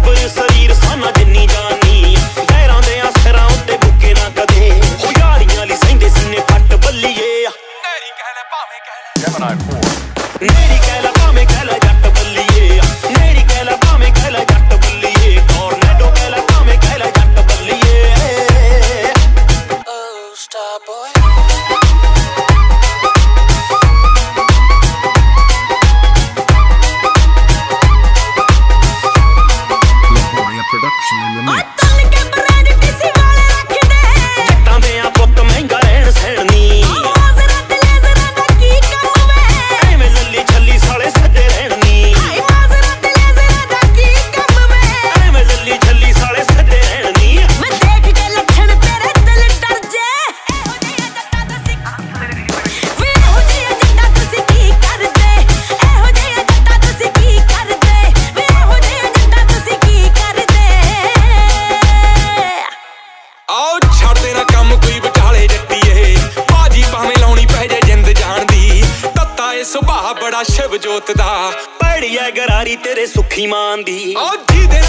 बराबर शरीर साना जिन्नी जानी गैरां दे सिरां उत्ते बुके ना कदे हो यारियां ली सहिंदे सीने फट बल्लीए नेरी कह ले भावें कह ले Gemini 4 नेरी कह ले भावें कह ले जट बल्लीए नेरी कह ले भावें कह ले जट बल्लीए टॉर्नेडो कह ले भावें कह ले जट बल्लीए Oh star boy Production in the mix. सुभाऽ बड़ा शिव जोत दा बड़ी है गरारी तेरे सुखी मान दी